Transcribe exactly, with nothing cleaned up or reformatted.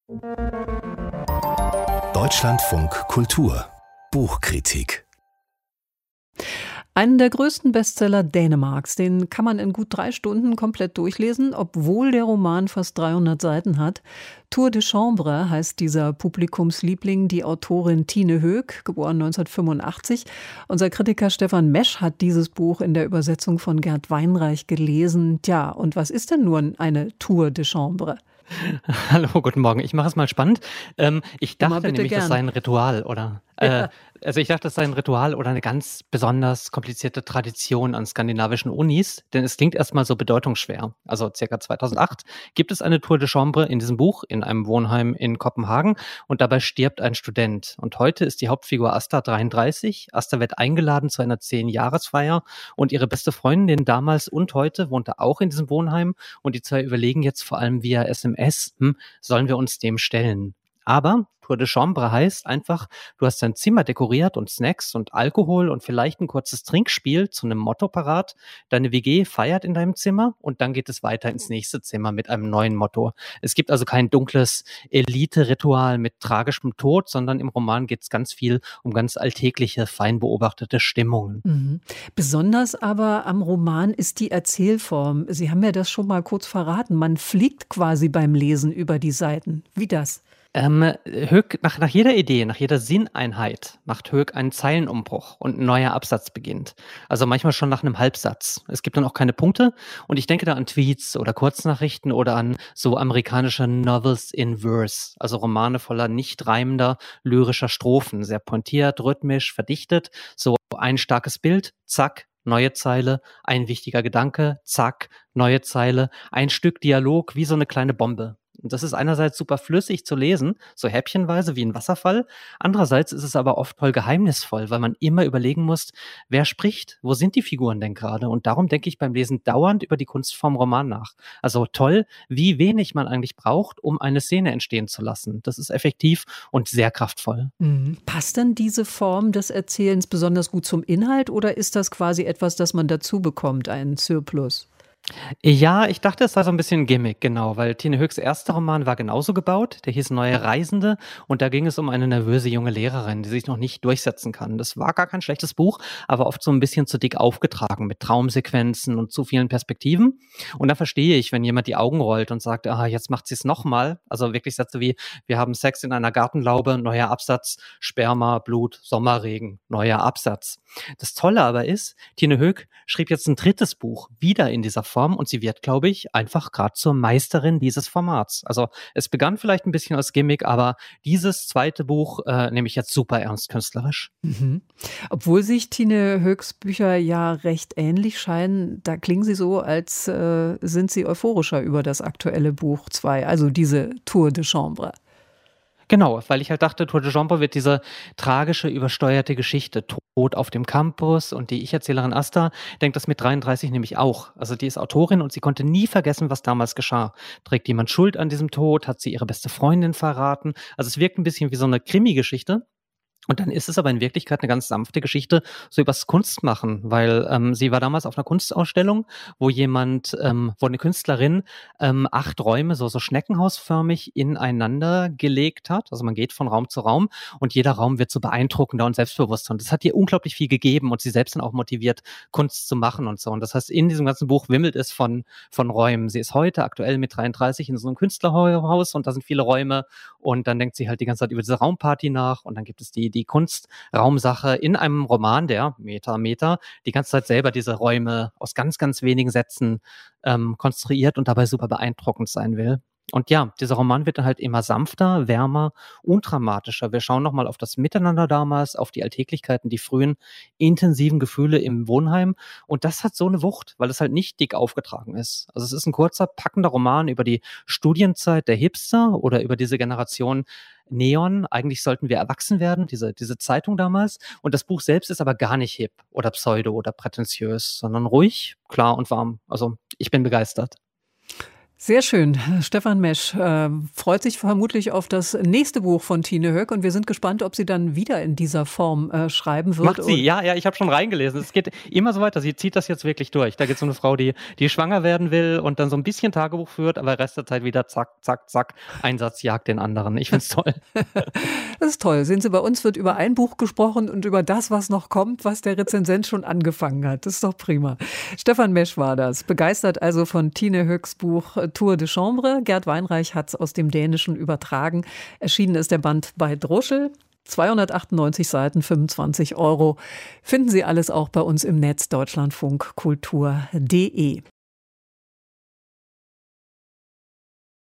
Deutschlandfunk Kultur Buchkritik. Einen der größten Bestseller Dänemarks, den kann man in gut drei Stunden komplett durchlesen, obwohl der Roman fast dreihundert Seiten hat. Tour de Chambre heißt dieser Publikumsliebling, die Autorin Tine Höeg, geboren neunzehnhundertfünfundachtzig. Unser Kritiker Stefan Mesch hat dieses Buch in der Übersetzung von Gerd Weinreich gelesen. Tja, und was ist denn nun eine Tour de Chambre? Hallo, guten Morgen. Ich mache es mal spannend. Ähm, ich Immer dachte bitte nämlich, das gern. sei ein Ritual oder äh, also ich dachte, das sei ein Ritual oder eine ganz besonders komplizierte Tradition an skandinavischen Unis, denn es klingt erstmal so bedeutungsschwer. Also circa zweitausendacht gibt es eine Tour de Chambre in diesem Buch in einem Wohnheim in Kopenhagen und dabei stirbt ein Student. Und heute ist die Hauptfigur Asta dreiunddreißig. Asta wird eingeladen zu einer zehn-Jahresfeier und ihre beste Freundin damals und heute wohnte auch in diesem Wohnheim und die zwei überlegen jetzt vor allem via S M S, hm, sollen wir uns dem stellen? Aber Tour de Chambre heißt einfach, du hast dein Zimmer dekoriert und Snacks und Alkohol und vielleicht ein kurzes Trinkspiel zu einem Motto parat. Deine W G feiert in deinem Zimmer und dann geht es weiter ins nächste Zimmer mit einem neuen Motto. Es gibt also kein dunkles Elite-Ritual mit tragischem Tod, sondern im Roman geht es ganz viel um ganz alltägliche, fein beobachtete Stimmungen. Mhm. Besonders aber am Roman ist die Erzählform. Sie haben ja das schon mal kurz verraten. Man fliegt quasi beim Lesen über die Seiten. Wie das? Ähm, Höeg, nach, nach jeder Idee, nach jeder Sinneinheit macht Höeg einen Zeilenumbruch und ein neuer Absatz beginnt. Also manchmal schon nach einem Halbsatz. Es gibt dann auch keine Punkte und ich denke da an Tweets oder Kurznachrichten oder an so amerikanische Novels in Verse, also Romane voller nicht reimender lyrischer Strophen, sehr pointiert, rhythmisch, verdichtet, so ein starkes Bild, zack, neue Zeile, ein wichtiger Gedanke, zack, neue Zeile, ein Stück Dialog wie so eine kleine Bombe. Und das ist einerseits super flüssig zu lesen, so häppchenweise wie ein Wasserfall. Andererseits ist es aber oft voll geheimnisvoll, weil man immer überlegen muss, wer spricht, wo sind die Figuren denn gerade? Und darum denke ich beim Lesen dauernd über die Kunstform Roman nach. Also toll, wie wenig man eigentlich braucht, um eine Szene entstehen zu lassen. Das ist effektiv und sehr kraftvoll. Mhm. Passt denn diese Form des Erzählens besonders gut zum Inhalt oder ist das quasi etwas, das man dazu bekommt, ein Surplus? Ja, ich dachte, es sei so ein bisschen ein Gimmick, genau, weil Tine Höegs erster Roman war genauso gebaut. Der hieß Neue Reisende und da ging es um eine nervöse junge Lehrerin, die sich noch nicht durchsetzen kann. Das war gar kein schlechtes Buch, aber oft so ein bisschen zu dick aufgetragen mit Traumsequenzen und zu vielen Perspektiven. Und da verstehe ich, wenn jemand die Augen rollt und sagt, ah, jetzt macht sie es nochmal. Also wirklich Sätze wie, wir haben Sex in einer Gartenlaube, neuer Absatz, Sperma, Blut, Sommerregen, neuer Absatz. Das Tolle aber ist, Tine Höeg schrieb jetzt ein drittes Buch wieder in dieser Form und sie wird, glaube ich, einfach gerade zur Meisterin dieses Formats. Also es begann vielleicht ein bisschen als Gimmick, aber dieses zweite Buch äh, nehme ich jetzt super ernst künstlerisch. Mhm. Obwohl sich Tine Höegs Bücher ja recht ähnlich scheinen, da klingen sie so, als äh, sind sie euphorischer über das aktuelle Buch zwei, also diese Tour de Chambre. Genau, weil ich halt dachte, Tour de Chambre wird diese tragische, übersteuerte Geschichte, Tod auf dem Campus und die Ich-Erzählerin Asta denkt das mit dreiunddreißig nämlich auch. Also die ist Autorin und sie konnte nie vergessen, was damals geschah. Trägt jemand Schuld an diesem Tod? Hat sie ihre beste Freundin verraten? Also es wirkt ein bisschen wie so eine Krimi-Geschichte. Und dann ist es aber in Wirklichkeit eine ganz sanfte Geschichte so übers Kunstmachen, weil ähm, sie war damals auf einer Kunstausstellung, wo jemand, ähm, wo eine Künstlerin ähm, acht Räume so so schneckenhausförmig ineinander gelegt hat. Also man geht von Raum zu Raum und jeder Raum wird so beeindruckender und selbstbewusster. Und das hat ihr unglaublich viel gegeben und sie selbst dann auch motiviert, Kunst zu machen und so. Und das heißt, in diesem ganzen Buch wimmelt es von von Räumen. Sie ist heute aktuell mit dreiunddreißig in so einem Künstlerhaus und da sind viele Räume und dann denkt sie halt die ganze Zeit über diese Raumparty nach und dann gibt es die die Kunstraumsache in einem Roman, der Meter, Meter, die ganze Zeit selber diese Räume aus ganz, ganz wenigen Sätzen ähm, konstruiert und dabei super beeindruckend sein will. Und ja, dieser Roman wird dann halt immer sanfter, wärmer und dramatischer. Wir schauen nochmal auf das Miteinander damals, auf die Alltäglichkeiten, die frühen, intensiven Gefühle im Wohnheim. Und das hat so eine Wucht, weil es halt nicht dick aufgetragen ist. Also es ist ein kurzer, packender Roman über die Studienzeit der Hipster oder über diese Generation Neon. Eigentlich sollten wir erwachsen werden, diese, diese Zeitung damals. Und das Buch selbst ist aber gar nicht hip oder pseudo oder prätentiös, sondern ruhig, klar und warm. Also ich bin begeistert. Sehr schön. Stefan Mesch äh, freut sich vermutlich auf das nächste Buch von Tine Höck und wir sind gespannt, ob sie dann wieder in dieser Form äh, schreiben wird. Macht sie, ja, ja, ich habe schon reingelesen. Es geht immer so weiter. Sie zieht das jetzt wirklich durch. Da geht es um eine Frau, die, die schwanger werden will und dann so ein bisschen Tagebuch führt, aber Rest der Zeit wieder zack, zack, zack, ein Satz jagt den anderen. Ich finde es toll. Das ist toll. Sehen Sie, bei uns wird über ein Buch gesprochen und über das, was noch kommt, was der Rezensent schon angefangen hat. Das ist doch prima. Stefan Mesch war das. Begeistert also von Tine Höcks Buch Tour de Chambre. Gerd Weinreich hat es aus dem Dänischen übertragen. Erschienen ist der Band bei Droschel. zweihundertachtundneunzig Seiten, fünfundzwanzig Euro. Finden Sie alles auch bei uns im Netz deutschlandfunk kultur punkt de.